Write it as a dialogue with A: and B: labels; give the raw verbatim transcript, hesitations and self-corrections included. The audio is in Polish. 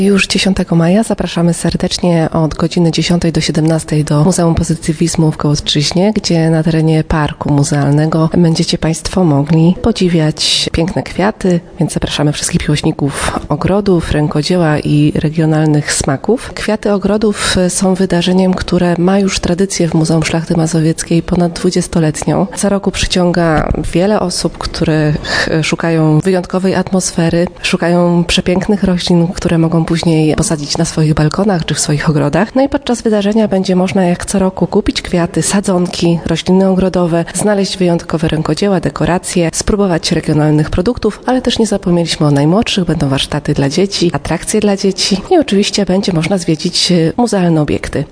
A: Już dziesiątego maja zapraszamy serdecznie od godziny dziesiątej do siedemnastej do Muzeum Pozytywizmu w Kołostrzyźnie, gdzie na terenie parku muzealnego będziecie Państwo mogli podziwiać piękne kwiaty, więc zapraszamy wszystkich miłośników ogrodów, rękodzieła i regionalnych smaków. Kwiaty ogrodów są wydarzeniem, które ma już tradycję w Muzeum Szlachty Mazowieckiej ponad dwudziestoletnią. Co roku przyciąga wiele osób, które szukają wyjątkowej atmosfery, szukają przepięknych roślin, które mogą później posadzić na swoich balkonach czy w swoich ogrodach. No i podczas wydarzenia będzie można jak co roku kupić kwiaty, sadzonki, rośliny ogrodowe, znaleźć wyjątkowe rękodzieła, dekoracje, spróbować regionalnych produktów, ale też nie zapomnieliśmy o najmłodszych, będą warsztaty dla dzieci, atrakcje dla dzieci i oczywiście będzie można zwiedzić muzealne obiekty.